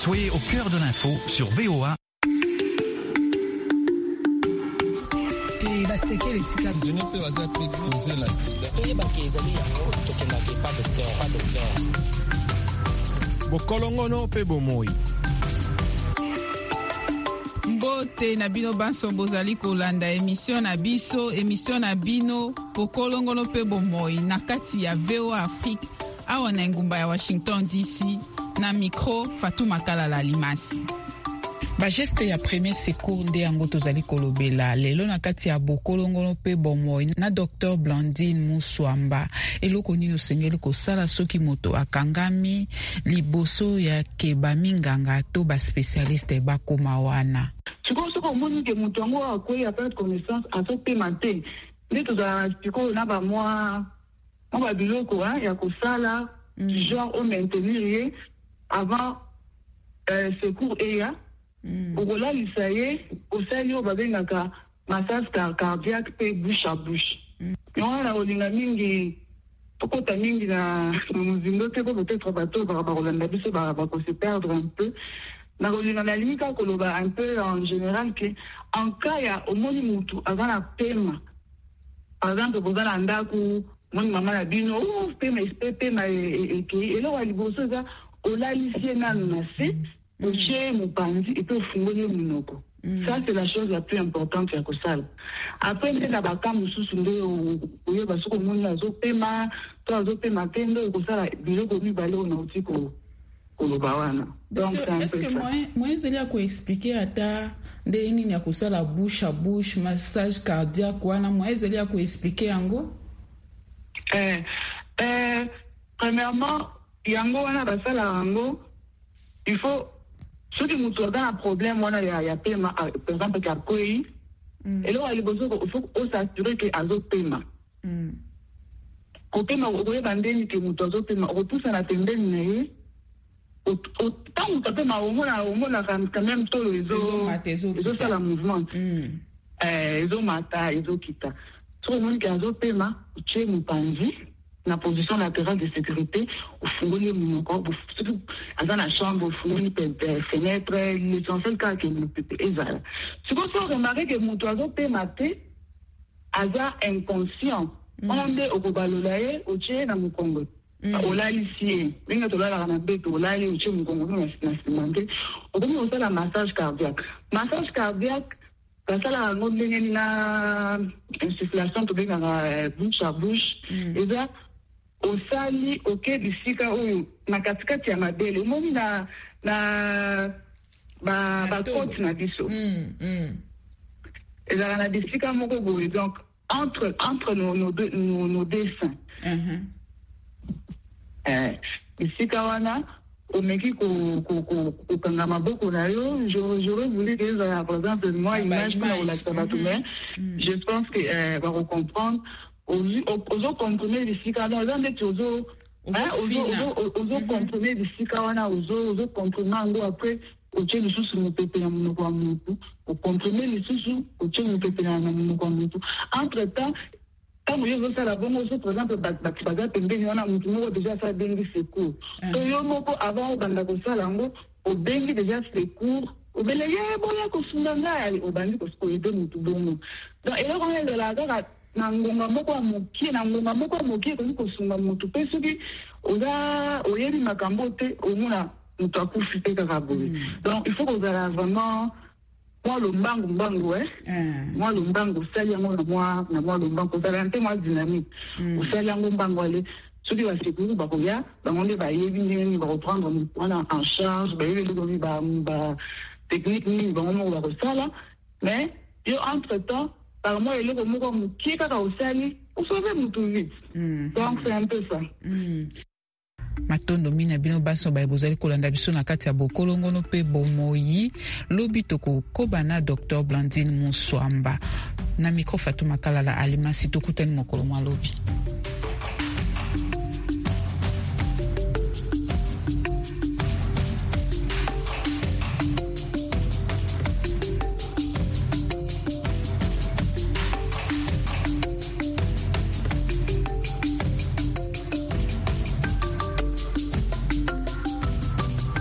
Soyez au cœur de l'info sur VOA. Bokolongono pe bomoi. Mbote na bino banso bozali kolanda émission na bino bokolongono pe bomoi na kati ya VOA Afrique awa na ngumba ya Washington DC na micro Fatou Makala Alimasi. Bajeste ya premier secours nde yango tozali kolobela lelo na kati ya bokolongono pe bomoi na Dr Blandine Muswamba. Eloko nini osengeli kosala soki moto akangami liboso ya keba minganga to ba spécialiste bakoma wana. Siko moni ke moto yango akoyi a perdre connaissance azopema te nde tozala sikoyo na bamwa biloko ya kosala genre au maintenir ye avant secours eya okolalisa ye osali oyo babengaka massage cardiaque pe bouche à bouche yango na olinga mingi tokota mingi na mozindo te po peut-être bato bakolanda biso bakose perdre un peu na kolinga na limika koloba un peu en général que en cas ya omoni mutu aza na pema par exemple boza na ndako moni mama na bino pema ekei eloko ya liboso eza olalisi ye nano na se otie mopanzi epe ofungoli monoko. Ça c'est la chose la plus importante ya kosala. Après nde na baka mosusu nde oyeba soki omoni azopema to azopema te nde okosala biloko mibale oyo nauti koloba wana. Donc c'est un peu ça. Est-ce que moi ezali ya koexplike ata nde nini ya kosala bouche à bouche massage cardiaque wana moi ezali ya koexplike yango? Premièrement yango wana basala yango il faut soki mutu aza na problème wana ya pema par exemple ka koyi eloko ya liboso il faut osassurer ke azopema kopema okoyeba ndeni ke mutu azopema okopusa na pembeni na ye ntango mutu apema omona quand même tolo ezosala mouvement ezomata ezokita soki omoni ke azopema otie mopanzi na position latérale de sécurité ofungoli monoko aza na chambre ofungoli fenêtre l'essentiel kaka ke mopepe ezala sikoyo so remarque ke moto azopema te aza inconscient wana nde okobalola ye otie na mokongo olalisi ye ndenge tolalaka na beto olali otie mokongo na nsima nde okomi kosala massage cardiaque basalaka yango ndenge na insufflation tobengaka bouche à bouche eza osali oke bisika oyo na katikati ya mabele omoni na bakote na biso ezalaka na bisika moko boye donc entre nos deux seins bisika wana omeki kokanga maboko na yo j'aurais voulu que ezala par exemple moi image mpona kolakisa bato mais je pense que bakocomprendre ozokomprime bisika wana oza ndeti ozokomprime bisika wana ozokomprime yango apres otie lisusu mopepe na monoko ya motu okomprime lisusu otie mopepe na monoko ya motu entre temps ntango yo ozosala bongo so par exemple bato baza pembeni wana motu moko deja asa bengi secours to yo moko avant obanda kosala yango obengi deja secours obele ye boya kosunga ngai obandi koyede motu bongo donc eloko wana ezalaka kaka na ngonga moko ya mokie kozi kosunga motu mpe soki oza oyebi makambo te omona moto akufi te kaka boye donc il faut kozala vraiment mwa lombangu mwa lombangu osali yango na mwa lombangu kozala nte mwa dynamique osali yango mbangu ale soki basekuru bakoya bango nde bayebi ndenge nini bakoprendre motu wana en charge bayebi eloko nini batechnique nini bango moko bakosala mais yo entre temps par moi eloko moko mokie kaka osali osauve motu vite donc c'est un peu ça. Matondo mina bino baso baye bozali kolanda biso na kati ya bokolongono pe bomoi lobi toko kobana Dr Blandine Muswamba na micro Fatou Makala Alimasi tokutani mokolo mwa lobi.